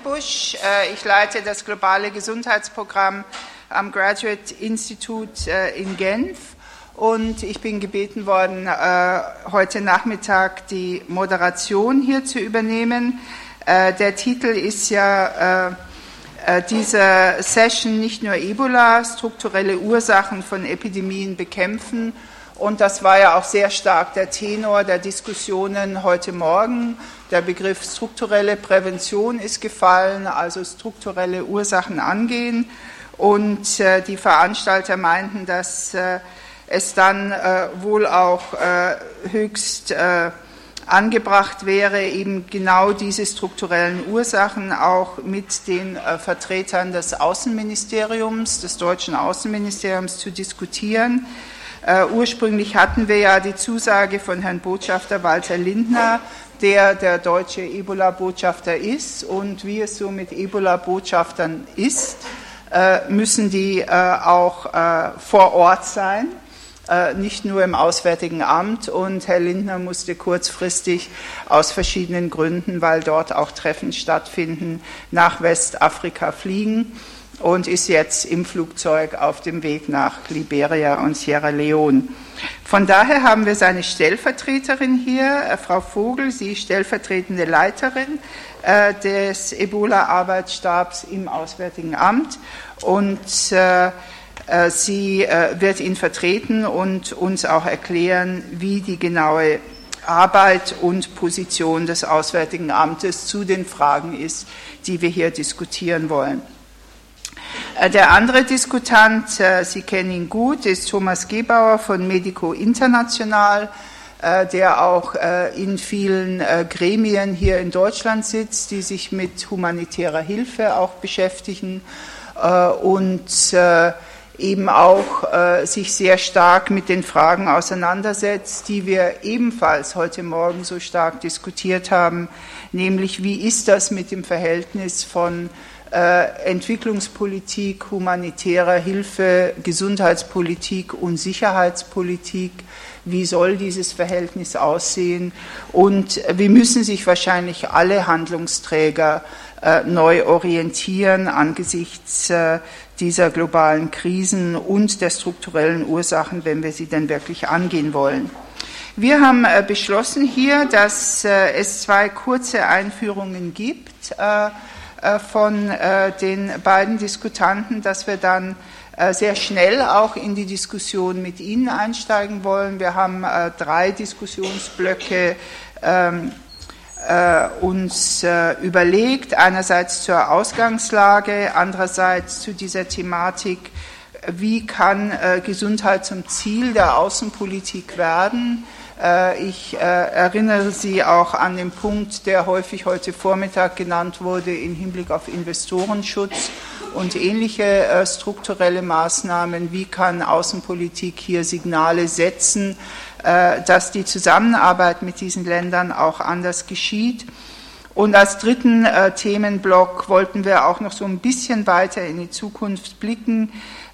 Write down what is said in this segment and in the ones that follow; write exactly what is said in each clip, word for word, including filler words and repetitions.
Busch. Ich leite das globale Gesundheitsprogramm am Graduate Institute in Genf und ich bin gebeten worden, heute Nachmittag die Moderation hier zu übernehmen. Der Titel ist ja dieser Session nicht nur Ebola, strukturelle Ursachen von Epidemien bekämpfen. Und das war ja auch sehr stark der Tenor der Diskussionen heute Morgen. Der Begriff strukturelle Prävention ist gefallen, also strukturelle Ursachen angehen. Und äh, die Veranstalter meinten, dass äh, es dann äh, wohl auch äh, höchst äh, angebracht wäre, eben genau diese strukturellen Ursachen auch mit den äh, Vertretern des Außenministeriums, des deutschen Außenministeriums zu diskutieren. Uh, ursprünglich hatten wir ja die Zusage von Herrn Botschafter Walter Lindner, der der deutsche Ebola-Botschafter ist. Und wie es so mit Ebola-Botschaftern ist, uh, müssen die uh, auch uh, vor Ort sein, uh, nicht nur im Auswärtigen Amt. Und Herr Lindner musste kurzfristig aus verschiedenen Gründen, weil dort auch Treffen stattfinden, nach Westafrika fliegen und ist jetzt im Flugzeug auf dem Weg nach Liberia und Sierra Leone. Von daher haben wir seine Stellvertreterin hier, Frau Vogel, sie ist stellvertretende Leiterin äh, des Ebola-Arbeitsstabs im Auswärtigen Amt und äh, äh, sie äh, wird ihn vertreten und uns auch erklären, wie die genaue Arbeit und Position des Auswärtigen Amtes zu den Fragen ist, die wir hier diskutieren wollen. Der andere Diskutant, Sie kennen ihn gut, ist Thomas Gebauer von Medico International, der auch in vielen Gremien hier in Deutschland sitzt, die sich mit humanitärer Hilfe auch beschäftigen und eben auch sich sehr stark mit den Fragen auseinandersetzt, die wir ebenfalls heute Morgen so stark diskutiert haben, nämlich wie ist das mit dem Verhältnis von Entwicklungspolitik, humanitärer Hilfe, Gesundheitspolitik und Sicherheitspolitik. Wie soll dieses Verhältnis aussehen? Und wie müssen sich wahrscheinlich alle Handlungsträger äh, neu orientieren angesichts äh, dieser globalen Krisen und der strukturellen Ursachen, wenn wir sie denn wirklich angehen wollen? Wir haben äh, beschlossen hier, dass äh, es zwei kurze Einführungen gibt, äh, von äh, den beiden Diskutanten, dass wir dann äh, sehr schnell auch in die Diskussion mit Ihnen einsteigen wollen. Wir haben äh, drei Diskussionsblöcke ähm, äh, uns äh, überlegt, einerseits zur Ausgangslage, andererseits zu dieser Thematik, wie kann äh, Gesundheit zum Ziel der Außenpolitik werden. Ich äh, erinnere Sie auch an den Punkt, der häufig heute Vormittag genannt wurde, im Hinblick auf Investorenschutz und ähnliche äh, strukturelle Maßnahmen. Wie kann Außenpolitik hier Signale setzen, äh, dass die Zusammenarbeit mit diesen Ländern auch anders geschieht? Und als dritten äh, Themenblock wollten wir auch noch so ein bisschen weiter in die Zukunft blicken.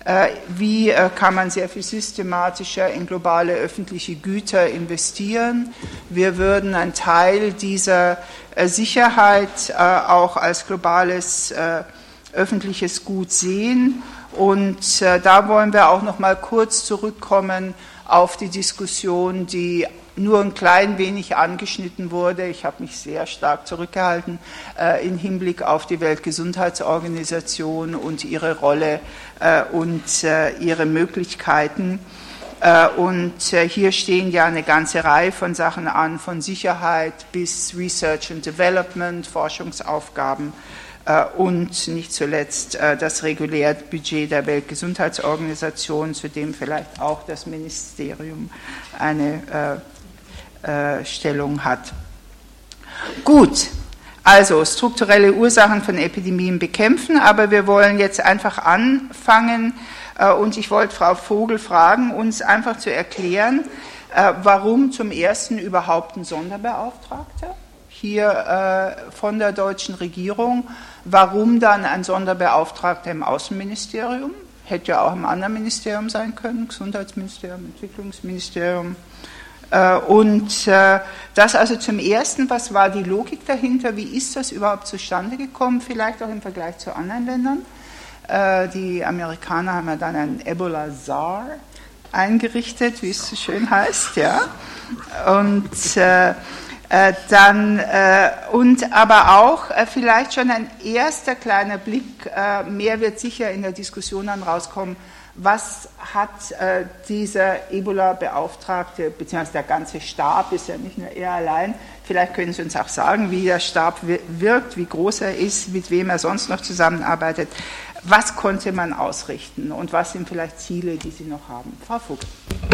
Wie kann man sehr viel systematischer in globale öffentliche Güter investieren? Wir würden einen Teil dieser Sicherheit auch als globales öffentliches Gut sehen. Und da wollen wir auch noch mal kurz zurückkommen auf die Diskussion, die nur ein klein wenig angeschnitten wurde. Ich habe mich sehr stark zurückgehalten äh, im Hinblick auf die Weltgesundheitsorganisation und ihre Rolle äh, und äh, ihre Möglichkeiten. Äh, und äh, hier stehen ja eine ganze Reihe von Sachen an, von Sicherheit bis Research and Development, Forschungsaufgaben äh, und nicht zuletzt äh, das reguläre Budget der Weltgesundheitsorganisation, zu dem vielleicht auch das Ministerium eine äh, Stellung hat. Gut, also strukturelle Ursachen von Epidemien bekämpfen, aber wir wollen jetzt einfach anfangen und ich wollte Frau Vogel fragen, uns einfach zu erklären, warum zum ersten überhaupt ein Sonderbeauftragter hier von der deutschen Regierung, warum dann ein Sonderbeauftragter im Außenministerium, hätte ja auch im anderen Ministerium sein können, Gesundheitsministerium, Entwicklungsministerium, Und das also zum Ersten, was war die Logik dahinter, wie ist das überhaupt zustande gekommen, vielleicht auch im Vergleich zu anderen Ländern. Die Amerikaner haben ja dann einen Ebola-Czar eingerichtet, wie es so schön heißt, ja. Und äh, äh, dann äh, und aber auch äh, vielleicht schon ein erster kleiner Blick, äh, mehr wird sicher in der Diskussion dann rauskommen, was hat äh, dieser Ebola-Beauftragte, beziehungsweise der ganze Stab, ist ja nicht nur er allein, vielleicht können Sie uns auch sagen, wie der Stab wirkt, wie groß er ist, mit wem er sonst noch zusammenarbeitet. Was konnte man ausrichten und was sind vielleicht Ziele, die Sie noch haben? Frau Vogt.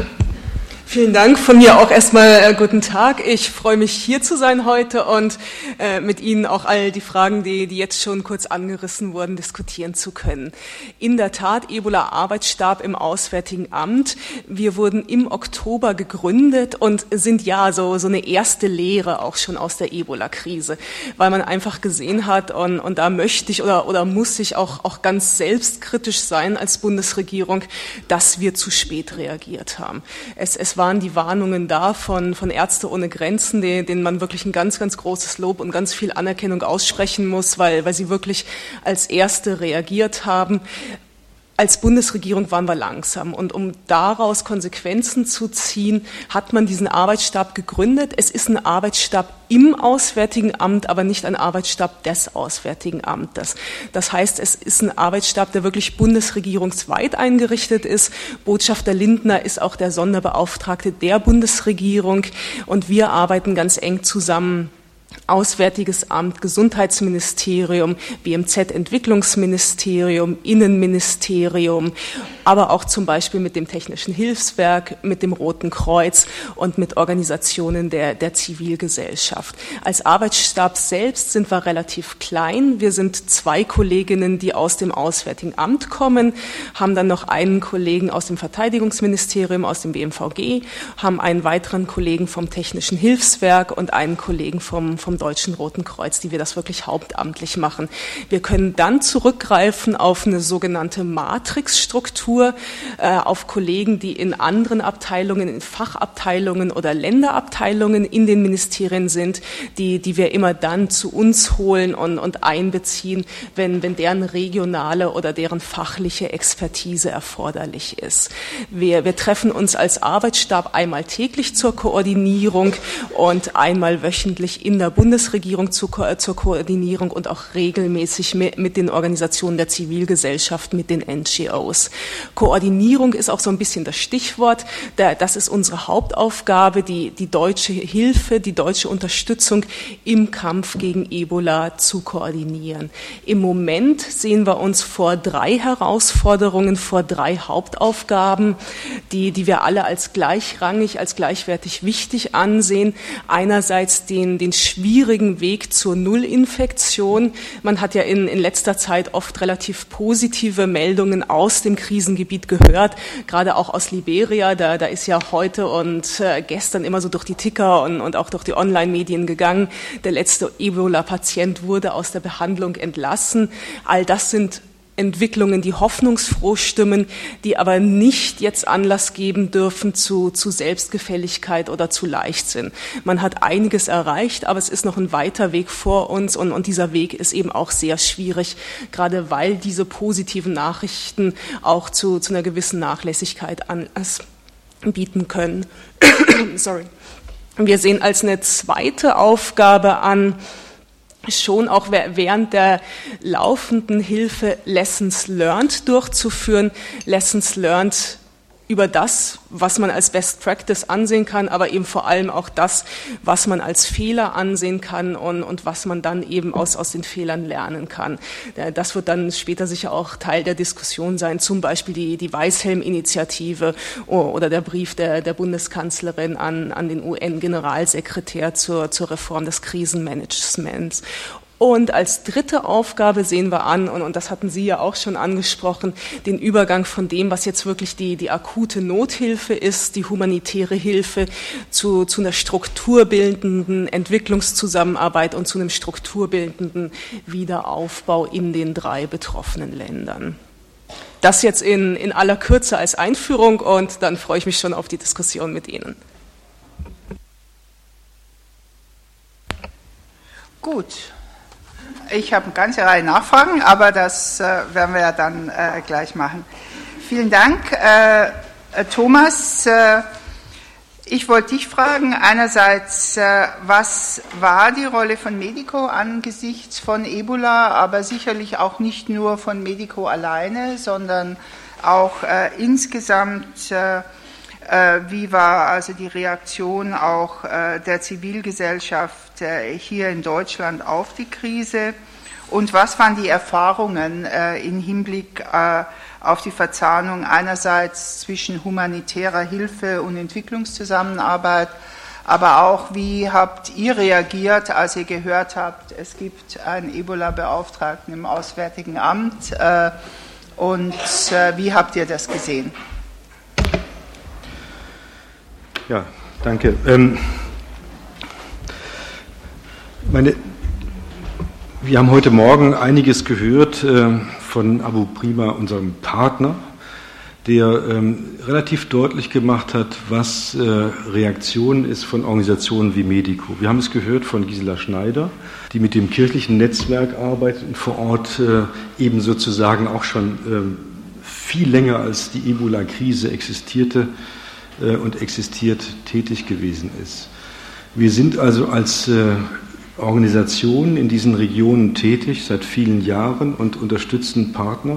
Vielen Dank. Von mir auch erstmal äh, guten Tag. Ich freue mich, hier zu sein heute und äh, mit Ihnen auch all die Fragen, die, die jetzt schon kurz angerissen wurden, diskutieren zu können. In der Tat, Ebola-Arbeitsstab im Auswärtigen Amt. Wir wurden im Oktober gegründet und sind ja so, so eine erste Lehre auch schon aus der Ebola-Krise, weil man einfach gesehen hat und, und da möchte ich oder, oder muss ich auch, auch ganz selbstkritisch sein als Bundesregierung, dass wir zu spät reagiert haben. Es, es war waren die Warnungen da von, von Ärzte ohne Grenzen, denen man wirklich ein ganz, ganz großes Lob und ganz viel Anerkennung aussprechen muss, weil, weil sie wirklich als Erste reagiert haben. Als Bundesregierung waren wir langsam und um daraus Konsequenzen zu ziehen, hat man diesen Arbeitsstab gegründet. Es ist ein Arbeitsstab im Auswärtigen Amt, aber nicht ein Arbeitsstab des Auswärtigen Amtes. Das heißt, es ist ein Arbeitsstab, der wirklich bundesregierungsweit eingerichtet ist. Botschafter Lindner ist auch der Sonderbeauftragte der Bundesregierung und wir arbeiten ganz eng zusammen. Auswärtiges Amt, Gesundheitsministerium, B M Z-Entwicklungsministerium, Innenministerium, aber auch zum Beispiel mit dem Technischen Hilfswerk, mit dem Roten Kreuz und mit Organisationen der, der Zivilgesellschaft. Als Arbeitsstab selbst sind wir relativ klein. Wir sind zwei Kolleginnen, die aus dem Auswärtigen Amt kommen, haben dann noch einen Kollegen aus dem Verteidigungsministerium, aus dem B M V G, haben einen weiteren Kollegen vom Technischen Hilfswerk und einen Kollegen vom vom Deutschen Roten Kreuz, die wir das wirklich hauptamtlich machen. Wir können dann zurückgreifen auf eine sogenannte Matrixstruktur, äh, auf Kollegen, die in anderen Abteilungen, in Fachabteilungen oder Länderabteilungen in den Ministerien sind, die, die wir immer dann zu uns holen und, und einbeziehen, wenn, wenn deren regionale oder deren fachliche Expertise erforderlich ist. Wir, wir treffen uns als Arbeitsstab einmal täglich zur Koordinierung und einmal wöchentlich in der Bundesregierung zur, Ko- zur Koordinierung und auch regelmäßig mit, mit den Organisationen der Zivilgesellschaft, mit den N G Os. Koordinierung ist auch so ein bisschen das Stichwort. Das ist unsere Hauptaufgabe, die, die deutsche Hilfe, die deutsche Unterstützung im Kampf gegen Ebola zu koordinieren. Im Moment sehen wir uns vor drei Herausforderungen, vor drei Hauptaufgaben, die, die wir alle als gleichrangig, als gleichwertig wichtig ansehen. Einerseits den, den schwierigen Weg zur Nullinfektion. Man hat ja in, in letzter Zeit oft relativ positive Meldungen aus dem Krisengebiet gehört, gerade auch aus Liberia. Da, da ist ja heute und äh, gestern immer so durch die Ticker und, und auch durch die Online-Medien gegangen. Der letzte Ebola-Patient wurde aus der Behandlung entlassen. All das sind Entwicklungen, die hoffnungsfroh stimmen, die aber nicht jetzt Anlass geben dürfen zu, zu Selbstgefälligkeit oder zu Leichtsinn. Man hat einiges erreicht, aber es ist noch ein weiter Weg vor uns und, und dieser Weg ist eben auch sehr schwierig, gerade weil diese positiven Nachrichten auch zu, zu einer gewissen Nachlässigkeit Anlass bieten können. Sorry. Wir sehen als eine zweite Aufgabe an, schon auch während der laufenden Hilfe Lessons Learned durchzuführen. Lessons Learned über das, was man als Best Practice ansehen kann, aber eben vor allem auch das, was man als Fehler ansehen kann und, und was man dann eben aus, aus den Fehlern lernen kann. Das wird dann später sicher auch Teil der Diskussion sein, zum Beispiel die, die Weißhelm-Initiative oder der Brief der, der Bundeskanzlerin an, an den U N-Generalsekretär zur, zur Reform des Krisenmanagements. Und als dritte Aufgabe sehen wir an, und, und das hatten Sie ja auch schon angesprochen, den Übergang von dem, was jetzt wirklich die, die akute Nothilfe ist, die humanitäre Hilfe, zu, zu einer strukturbildenden Entwicklungszusammenarbeit und zu einem strukturbildenden Wiederaufbau in den drei betroffenen Ländern. Das jetzt in, in aller Kürze als Einführung und dann freue ich mich schon auf die Diskussion mit Ihnen. Gut. Ich habe eine ganze Reihe Nachfragen, aber das äh, werden wir ja dann äh, gleich machen. Vielen Dank. Äh, äh, Thomas, äh, ich wollte dich fragen, einerseits, äh, was war die Rolle von Medico angesichts von Ebola, aber sicherlich auch nicht nur von Medico alleine, sondern auch äh, insgesamt, äh, äh, wie war also die Reaktion auch äh, der Zivilgesellschaft äh, hier in Deutschland auf die Krise und was waren die Erfahrungen äh, im Hinblick äh, auf die Verzahnung einerseits zwischen humanitärer Hilfe und Entwicklungszusammenarbeit, aber auch, wie habt ihr reagiert, als ihr gehört habt, es gibt einen Ebola-Beauftragten im Auswärtigen Amt äh, und äh, wie habt ihr das gesehen? Ja, danke. Ähm, meine, wir haben heute Morgen einiges gehört äh, von Abu Prima, unserem Partner, der ähm, relativ deutlich gemacht hat, was äh, Reaktion ist von Organisationen wie Medico. Wir haben es gehört von Gisela Schneider, die mit dem kirchlichen Netzwerk arbeitet und vor Ort äh, eben sozusagen auch schon äh, viel länger als die Ebola-Krise existierte äh, und existiert tätig gewesen ist. Wir sind also als äh, Organisation in diesen Regionen tätig seit vielen Jahren und unterstützen Partner,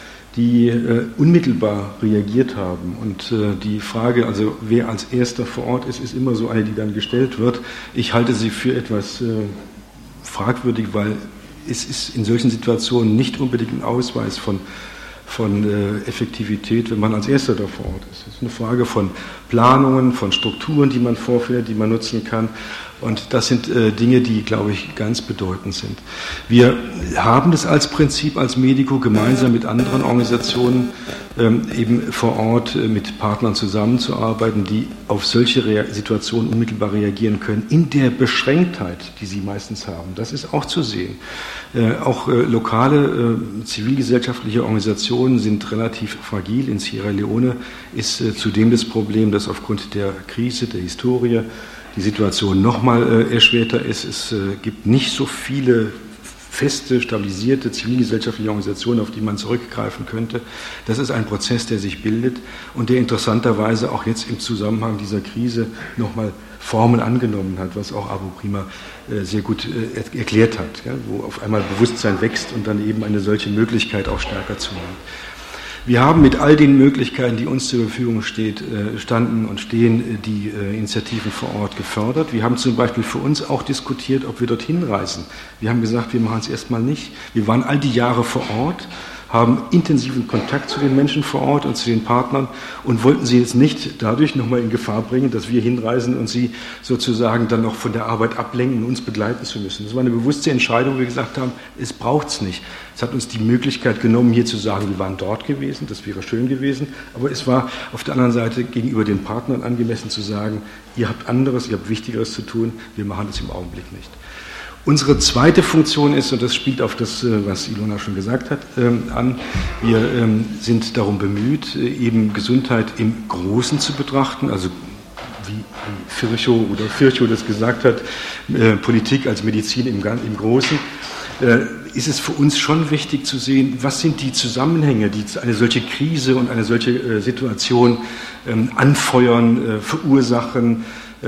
die äh, unmittelbar reagiert haben. Und äh, die Frage, also wer als Erster vor Ort ist, ist immer so eine, die dann gestellt wird. Ich halte sie für etwas äh, fragwürdig, weil es ist in solchen Situationen nicht unbedingt ein Ausweis von, von äh, Effektivität, wenn man als Erster da vor Ort ist. Es ist eine Frage von Planungen, von Strukturen, die man vorfindet, die man nutzen kann. Und das sind äh, Dinge, die, glaube ich, ganz bedeutend sind. Wir haben das als Prinzip, als Medico, gemeinsam mit anderen Organisationen ähm, eben vor Ort äh, mit Partnern zusammenzuarbeiten, die auf solche Rea- Situationen unmittelbar reagieren können, in der Beschränktheit, die sie meistens haben. Das ist auch zu sehen. Äh, auch äh, lokale äh, zivilgesellschaftliche Organisationen sind relativ fragil. In Sierra Leone ist äh, zudem das Problem, dass aufgrund der Krise, der Historie, die Situation nochmal äh, erschwerter ist. Es äh, gibt nicht so viele feste, stabilisierte zivilgesellschaftliche Organisationen, auf die man zurückgreifen könnte. Das ist ein Prozess, der sich bildet und der interessanterweise auch jetzt im Zusammenhang dieser Krise nochmal Formen angenommen hat, was auch Abu Prima äh, sehr gut äh, erklärt hat, ja, wo auf einmal Bewusstsein wächst und dann eben eine solche Möglichkeit auch stärker zunimmt. Wir haben mit all den Möglichkeiten, die uns zur Verfügung steht, standen und stehen, die Initiativen vor Ort gefördert. Wir haben zum Beispiel für uns auch diskutiert, ob wir dorthin reisen. Wir haben gesagt, wir machen es erstmal nicht. Wir waren all die Jahre vor Ort, haben intensiven Kontakt zu den Menschen vor Ort und zu den Partnern und wollten sie jetzt nicht dadurch nochmal in Gefahr bringen, dass wir hinreisen und sie sozusagen dann noch von der Arbeit ablenken und uns begleiten zu müssen. Das war eine bewusste Entscheidung, wo wir gesagt haben, es braucht es nicht. Es hat uns die Möglichkeit genommen, hier zu sagen, wir waren dort gewesen, das wäre schön gewesen, aber es war auf der anderen Seite gegenüber den Partnern angemessen zu sagen, ihr habt anderes, ihr habt Wichtigeres zu tun, wir machen das im Augenblick nicht. Unsere zweite Funktion ist, und das spielt auf das, was Ilona schon gesagt hat, an, wir sind darum bemüht, eben Gesundheit im Großen zu betrachten, also wie Virchow oder Virchow das gesagt hat, Politik als Medizin im, im Großen, ist es für uns schon wichtig zu sehen, was sind die Zusammenhänge, die eine solche Krise und eine solche Situation anfeuern, verursachen,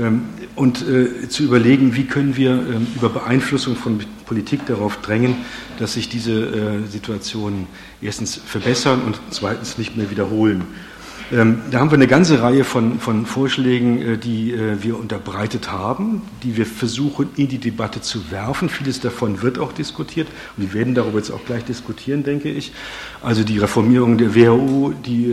und äh, zu überlegen, wie können wir äh, über Beeinflussung von Politik darauf drängen, dass sich diese äh, Situationen erstens verbessern und zweitens nicht mehr wiederholen. Ähm, da haben wir eine ganze Reihe von, von Vorschlägen, äh, die äh, wir unterbreitet haben, die wir versuchen in die Debatte zu werfen. Vieles davon wird auch diskutiert und wir werden darüber jetzt auch gleich diskutieren, denke ich. Also die Reformierung der W H O, die,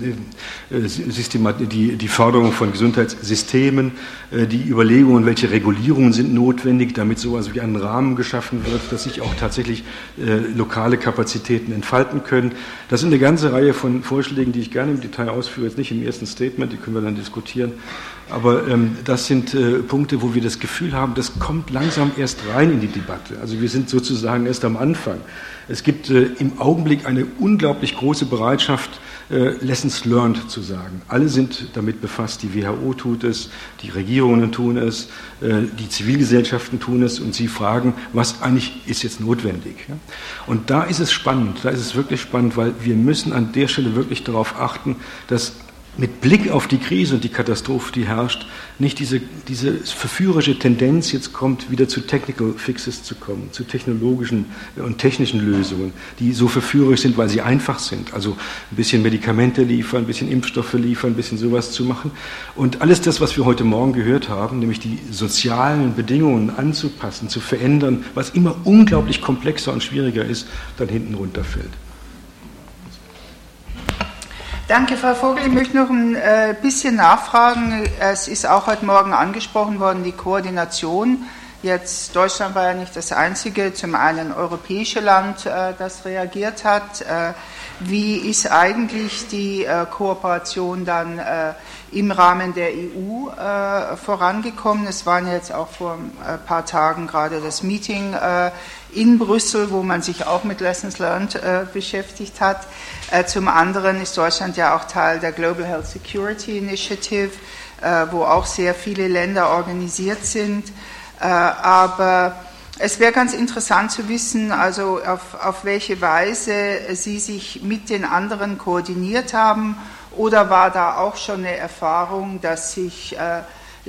äh, Systemat- die, die Förderung von Gesundheitssystemen, äh, die Überlegungen, welche Regulierungen sind notwendig, damit sowas wie ein Rahmen geschaffen wird, dass sich auch tatsächlich äh, lokale Kapazitäten entfalten können. Das sind eine ganze Reihe von Vorschlägen, die ich gerne im Detail ausführen dafür jetzt nicht im ersten Statement, die können wir dann diskutieren. Aber ähm, das sind äh, Punkte, wo wir das Gefühl haben, das kommt langsam erst rein in die Debatte. Also wir sind sozusagen erst am Anfang. Es gibt äh, im Augenblick eine unglaublich große Bereitschaft, äh, Lessons learned zu sagen. Alle sind damit befasst, die W H O tut es, die Regierungen tun es, äh, die Zivilgesellschaften tun es und sie fragen, was eigentlich ist jetzt notwendig. Ja? Und da ist es spannend, da ist es wirklich spannend, weil wir müssen an der Stelle wirklich darauf achten, dass mit Blick auf die Krise und die Katastrophe, die herrscht, nicht diese, diese verführerische Tendenz jetzt kommt, wieder zu Technical Fixes zu kommen, zu technologischen und technischen Lösungen, die so verführerisch sind, weil sie einfach sind. Also ein bisschen Medikamente liefern, ein bisschen Impfstoffe liefern, ein bisschen sowas zu machen. Und alles das, was wir heute Morgen gehört haben, nämlich die sozialen Bedingungen anzupassen, zu verändern, was immer unglaublich komplexer und schwieriger ist, dann hinten runterfällt. Danke, Frau Vogel. Ich möchte noch ein äh, bisschen nachfragen. Es ist auch heute Morgen angesprochen worden, die Koordination. Jetzt, Deutschland war ja nicht das einzige, zum einen europäische Land, äh, das reagiert hat. Äh, wie ist eigentlich die äh, Kooperation dann äh, im Rahmen der E U äh, vorangekommen? Es waren jetzt auch vor ein paar Tagen gerade das Meeting äh, in Brüssel, wo man sich auch mit Lessons Learned äh, beschäftigt hat. Äh, zum anderen ist Deutschland ja auch Teil der Global Health Security Initiative, äh, wo auch sehr viele Länder organisiert sind. Äh, aber es wäre ganz interessant zu wissen, also auf, auf welche Weise Sie sich mit den anderen koordiniert haben, oder war da auch schon eine Erfahrung, dass sich äh,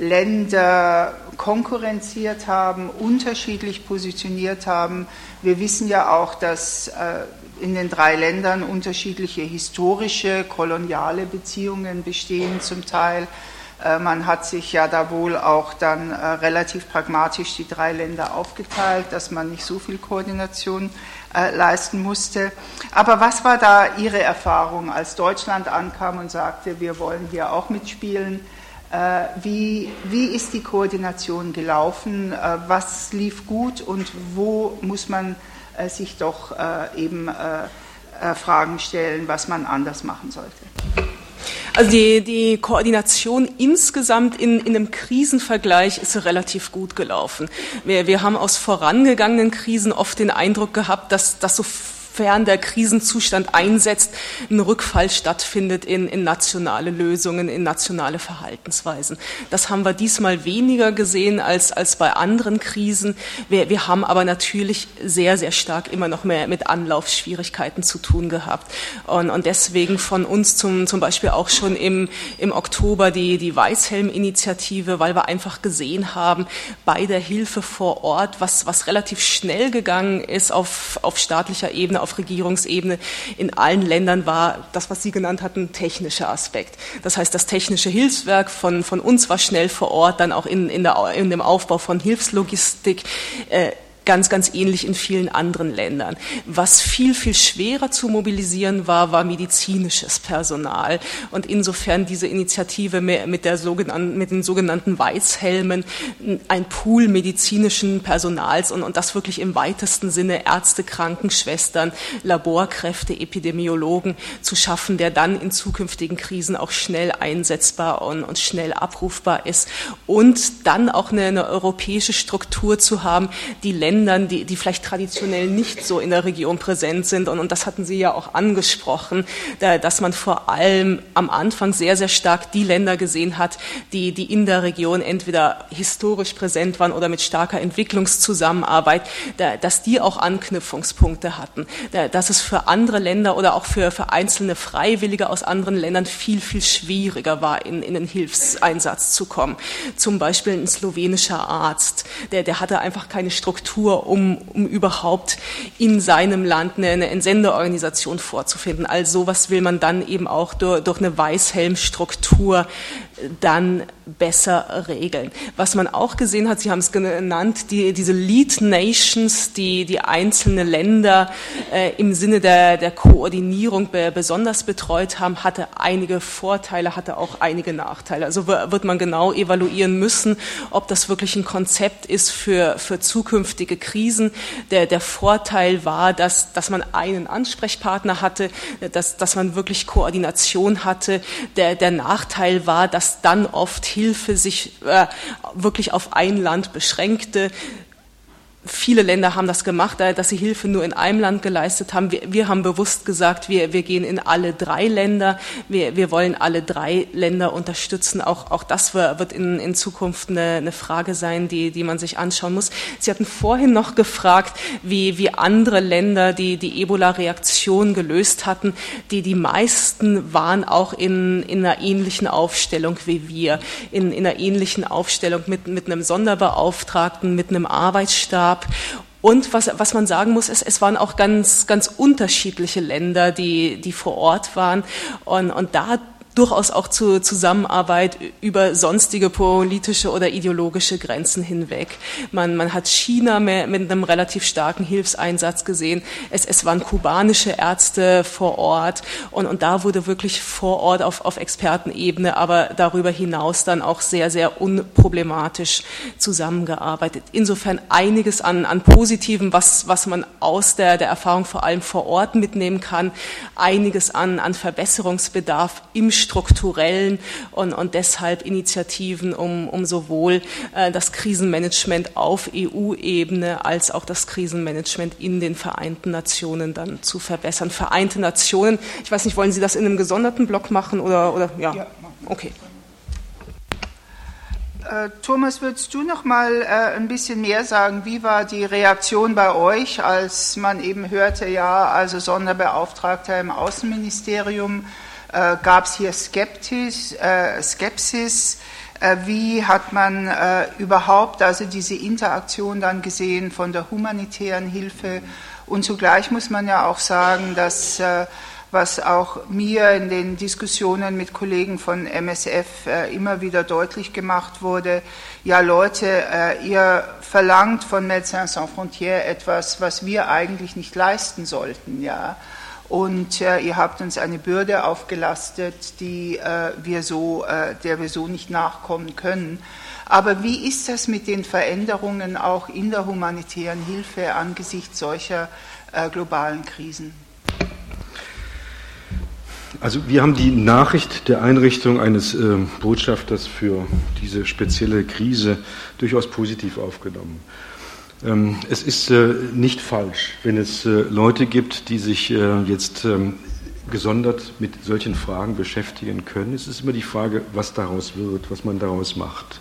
Länder konkurrenziert haben, unterschiedlich positioniert haben. Wir wissen ja auch, dass äh, in den drei Ländern unterschiedliche historische, koloniale Beziehungen bestehen zum Teil. Äh, man hat sich ja da wohl auch dann äh, relativ pragmatisch die drei Länder aufgeteilt, dass man nicht so viel Koordination äh, leisten musste. Aber was war da Ihre Erfahrung, als Deutschland ankam und sagte, wir wollen hier auch mitspielen? Wie, wie ist die Koordination gelaufen? Was lief gut und wo muss man sich doch eben Fragen stellen, was man anders machen sollte? Also die, die Koordination insgesamt in, in einem Krisenvergleich ist relativ gut gelaufen. Wir, wir haben aus vorangegangenen Krisen oft den Eindruck gehabt, dass, dass so sofern der Krisenzustand einsetzt, ein Rückfall stattfindet in, in nationale Lösungen, in nationale Verhaltensweisen. Das haben wir diesmal weniger gesehen als, als bei anderen Krisen. Wir, wir haben aber natürlich sehr, sehr stark immer noch mehr mit Anlaufschwierigkeiten zu tun gehabt. Und, und deswegen von uns zum, zum Beispiel auch schon im, im Oktober die, die Weißhelm-Initiative, weil wir einfach gesehen haben, bei der Hilfe vor Ort, was, was relativ schnell gegangen ist auf, auf staatlicher Ebene, auf Regierungsebene in allen Ländern, war das, was Sie genannt hatten, technischer Aspekt. Das heißt, das technische Hilfswerk von, von uns war schnell vor Ort, dann auch in, in, der, in dem Aufbau von Hilfslogistik, äh, ganz, ganz ähnlich in vielen anderen Ländern. Was viel, viel schwerer zu mobilisieren war, war medizinisches Personal. Und insofern diese Initiative mit, der sogenannten, mit den sogenannten Weißhelmen, ein Pool medizinischen Personals und, und das wirklich im weitesten Sinne Ärzte, Krankenschwestern, Laborkräfte, Epidemiologen zu schaffen, der dann in zukünftigen Krisen auch schnell einsetzbar und, und schnell abrufbar ist. Und dann auch eine, eine europäische Struktur zu haben, die Länder Die, die vielleicht traditionell nicht so in der Region präsent sind. Und, und das hatten Sie ja auch angesprochen, da, dass man vor allem am Anfang sehr, sehr stark die Länder gesehen hat, die, die in der Region entweder historisch präsent waren oder mit starker Entwicklungszusammenarbeit, da, dass die auch Anknüpfungspunkte hatten. Da, dass es für andere Länder oder auch für, für einzelne Freiwillige aus anderen Ländern viel, viel schwieriger war, in, in den Hilfseinsatz zu kommen. Zum Beispiel ein slowenischer Arzt, der, der hatte einfach keine Struktur, Um, um überhaupt in seinem Land eine, eine Entsendeorganisation vorzufinden. All sowas will man dann eben auch durch, durch eine Weißhelm-Struktur dann besser regeln. Was man auch gesehen hat, Sie haben es genannt, die, diese Lead Nations, die die einzelne Länder äh, im Sinne der, der Koordinierung be, besonders betreut haben, hatte einige Vorteile, hatte auch einige Nachteile. Also wird man genau evaluieren müssen, ob das wirklich ein Konzept ist für, für zukünftige Krisen. Der, der Vorteil war, dass, dass man einen Ansprechpartner hatte, dass, dass man wirklich Koordination hatte. Der, der Nachteil war, dass dann oft Hilfe sich äh, wirklich auf ein Land beschränkte. Viele Länder haben das gemacht, dass sie Hilfe nur in einem Land geleistet haben. Wir, wir haben bewusst gesagt, wir, wir gehen in alle drei Länder. Wir, wir wollen alle drei Länder unterstützen. Auch, auch das wird in, in Zukunft eine, eine Frage sein, die, die man sich anschauen muss. Sie hatten vorhin noch gefragt, wie, wie andere Länder die, die Ebola-Reaktion gelöst hatten. Die, die meisten waren auch in, in einer ähnlichen Aufstellung wie wir, in, in einer ähnlichen Aufstellung mit, mit einem Sonderbeauftragten, mit einem Arbeitsstab. Und was, was man sagen muss, ist, es waren auch ganz, ganz unterschiedliche Länder, die, die vor Ort waren. Und, und da durchaus auch zur Zusammenarbeit über sonstige politische oder ideologische Grenzen hinweg. Man, man hat China mit einem relativ starken Hilfseinsatz gesehen. Es, es waren kubanische Ärzte vor Ort und, und da wurde wirklich vor Ort auf, auf Expertenebene, aber darüber hinaus dann auch sehr, sehr unproblematisch zusammengearbeitet. Insofern einiges an, an Positivem, was, was man aus der, der Erfahrung vor allem vor Ort mitnehmen kann, einiges an, an Verbesserungsbedarf im strukturellen und, und deshalb Initiativen, um, um sowohl äh, das Krisenmanagement auf E U-Ebene als auch das Krisenmanagement in den Vereinten Nationen dann zu verbessern. Vereinte Nationen, ich weiß nicht, wollen Sie das in einem gesonderten Block machen oder, oder ja? ja, okay. Äh, Thomas, würdest du noch mal äh, ein bisschen mehr sagen, wie war die Reaktion bei euch, als man eben hörte, ja, also Sonderbeauftragter im Außenministerium, Äh, gab es hier Skeptis, äh, Skepsis? Äh, wie hat man äh, überhaupt also diese Interaktion dann gesehen von der humanitären Hilfe? Und zugleich muss man ja auch sagen, dass, äh, was auch mir in den Diskussionen mit Kollegen von M S F äh, immer wieder deutlich gemacht wurde, ja Leute, äh, ihr verlangt von Médecins Sans Frontières etwas, was wir eigentlich nicht leisten sollten, ja. Und äh, ihr habt uns eine Bürde aufgelastet, die äh, wir so, äh, der wir so nicht nachkommen können. Aber wie ist das mit den Veränderungen auch in der humanitären Hilfe angesichts solcher äh, globalen Krisen? Also wir haben die Nachricht der Einrichtung eines äh, Botschafters für diese spezielle Krise durchaus positiv aufgenommen. Es ist nicht falsch, wenn es Leute gibt, die sich jetzt gesondert mit solchen Fragen beschäftigen können. Es ist immer die Frage, was daraus wird, was man daraus macht.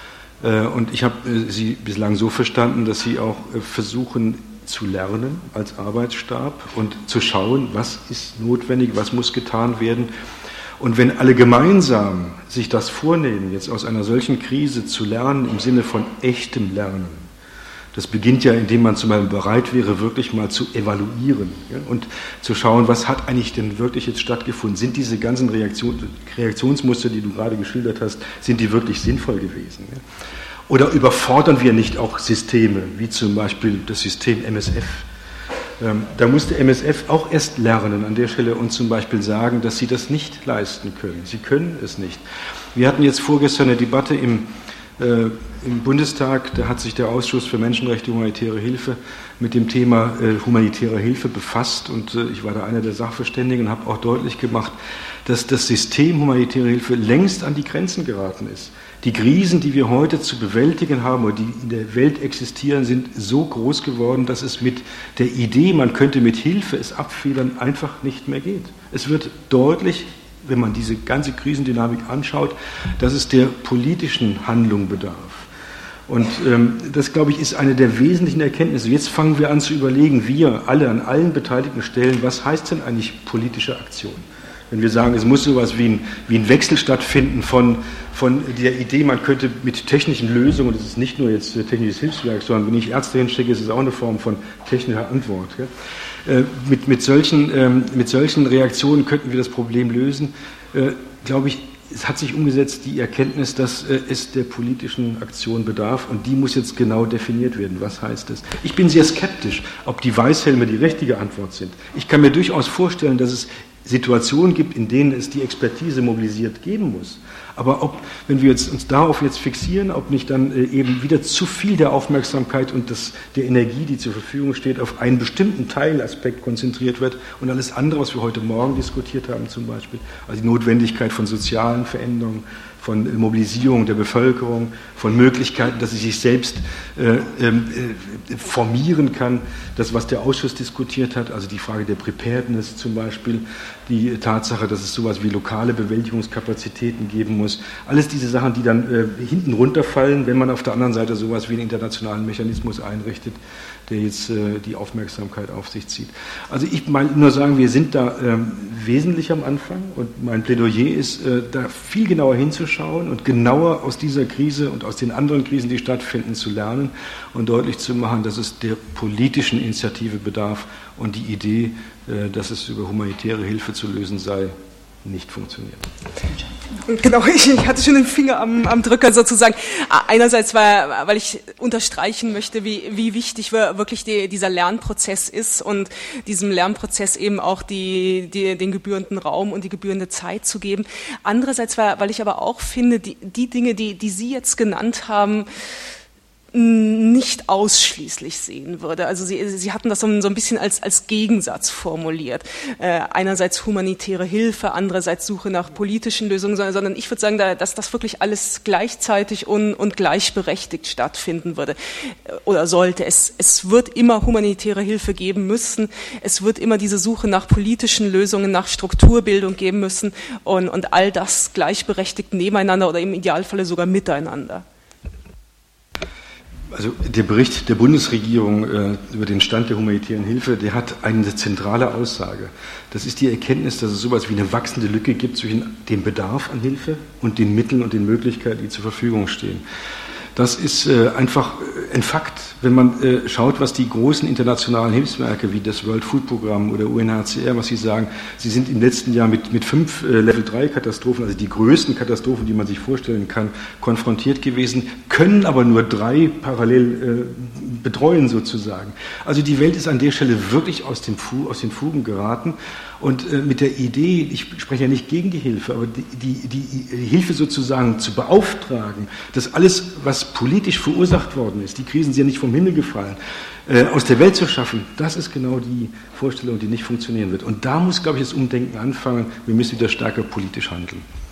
Und ich habe Sie bislang so verstanden, dass Sie auch versuchen zu lernen als Arbeitsstab und zu schauen, was ist notwendig, was muss getan werden. Und wenn alle gemeinsam sich das vornehmen, jetzt aus einer solchen Krise zu lernen, im Sinne von echtem Lernen, das beginnt ja, indem man zum Beispiel bereit wäre, wirklich mal zu evaluieren, ja, und zu schauen, was hat eigentlich denn wirklich jetzt stattgefunden? Sind diese ganzen Reaktion, Reaktionsmuster, die du gerade geschildert hast, sind die wirklich sinnvoll gewesen? Ja? Oder überfordern wir nicht auch Systeme, wie zum Beispiel das System M S F? Ähm, da musste M S F auch erst lernen an der Stelle und zum Beispiel sagen, dass sie das nicht leisten können. Sie können es nicht. Wir hatten jetzt vorgestern eine Debatte im Äh, im Bundestag, da hat sich der Ausschuss für Menschenrechte und humanitäre Hilfe mit dem Thema äh, humanitäre Hilfe befasst und äh, ich war da einer der Sachverständigen und habe auch deutlich gemacht, dass das System humanitäre Hilfe längst an die Grenzen geraten ist. Die Krisen, die wir heute zu bewältigen haben oder die in der Welt existieren, sind so groß geworden, dass es mit der Idee, man könnte mit Hilfe es abfedern, einfach nicht mehr geht. Es wird deutlich, wenn man diese ganze Krisendynamik anschaut, dass es der politischen Handlung bedarf. Und ähm, das, glaube ich, ist eine der wesentlichen Erkenntnisse. Jetzt fangen wir an zu überlegen, wir alle an allen beteiligten Stellen, was heißt denn eigentlich politische Aktion? Wenn wir sagen, es muss sowas wie ein, wie ein Wechsel stattfinden von, von der Idee, man könnte mit technischen Lösungen, das ist nicht nur jetzt technisches Hilfswerk, sondern wenn ich Ärzte hinstecke, ist es auch eine Form von technischer Antwort. Ja? Äh, mit, mit, solchen, ähm, mit solchen Reaktionen könnten wir das Problem lösen. Äh, glaube ich, es hat sich umgesetzt die Erkenntnis, dass äh, es der politischen Aktion bedarf und die muss jetzt genau definiert werden. Was heißt das? Ich bin sehr skeptisch, ob die Weißhelme die richtige Antwort sind. Ich kann mir durchaus vorstellen, dass es Situationen gibt, in denen es die Expertise mobilisiert geben muss. Aber ob, wenn wir jetzt uns darauf jetzt fixieren, ob nicht dann äh, eben wieder zu viel der Aufmerksamkeit und das, der Energie, die zur Verfügung steht, auf einen bestimmten Teilaspekt konzentriert wird und alles andere, was wir heute Morgen diskutiert haben zum Beispiel, also die Notwendigkeit von sozialen Veränderungen, von Mobilisierung der Bevölkerung, von Möglichkeiten, dass sie sich selbst äh, äh, formieren kann. Das, was der Ausschuss diskutiert hat, also die Frage der Preparedness zum Beispiel, die Tatsache, dass es sowas wie lokale Bewältigungskapazitäten geben muss. Alles diese Sachen, die dann äh, hinten runterfallen, wenn man auf der anderen Seite sowas wie einen internationalen Mechanismus einrichtet, der jetzt äh, die Aufmerksamkeit auf sich zieht. Also ich meine nur sagen, wir sind da ähm, wesentlich am Anfang und mein Plädoyer ist, äh, da viel genauer hinzuschauen und genauer aus dieser Krise und aus den anderen Krisen, die stattfinden, zu lernen und deutlich zu machen, dass es der politischen Initiative bedarf und die Idee, äh, dass es über humanitäre Hilfe zu lösen sei, nicht funktioniert. Genau, ich, ich hatte schon den Finger am, am Drücker sozusagen. Einerseits, weil, weil ich unterstreichen möchte, wie, wie wichtig wirklich die, dieser Lernprozess ist und diesem Lernprozess eben auch die, die, den gebührenden Raum und die gebührende Zeit zu geben. Andererseits, weil, weil ich aber auch finde, die, die Dinge, die, die Sie jetzt genannt haben, nicht ausschließlich sehen würde. Also Sie, Sie hatten das so ein, so ein bisschen als, als Gegensatz formuliert. Äh, einerseits humanitäre Hilfe, andererseits Suche nach politischen Lösungen, sondern, sondern ich würde sagen, da, dass das wirklich alles gleichzeitig und, und gleichberechtigt stattfinden würde oder sollte. Es, es wird immer humanitäre Hilfe geben müssen. Es wird immer diese Suche nach politischen Lösungen, nach Strukturbildung geben müssen und, und all das gleichberechtigt nebeneinander oder im Idealfalle sogar miteinander. Also der Bericht der Bundesregierung äh, über den Stand der humanitären Hilfe, der hat eine zentrale Aussage. Das ist die Erkenntnis, dass es sowas wie eine wachsende Lücke gibt zwischen dem Bedarf an Hilfe und den Mitteln und den Möglichkeiten, die zur Verfügung stehen. Das ist äh, einfach ein Fakt, wenn man äh, schaut, was die großen internationalen Hilfswerke wie das World Food Programm oder U N H C R, was sie sagen, sie sind im letzten Jahr mit, mit fünf äh, Level drei Katastrophen, also die größten Katastrophen, die man sich vorstellen kann, konfrontiert gewesen, können aber nur drei parallel äh, betreuen sozusagen. Also die Welt ist an der Stelle wirklich aus, dem Fu- aus den Fugen geraten. Und äh, mit der Idee, ich spreche ja nicht gegen die Hilfe, aber die, die, die Hilfe sozusagen zu beauftragen, dass alles, was politisch verursacht worden ist, die Krisen sind ja nicht vom Himmel gefallen, äh, aus der Welt zu schaffen, das ist genau die Vorstellung, die nicht funktionieren wird. Und da muss, glaube ich, das Umdenken anfangen, wir müssen wieder stärker politisch handeln.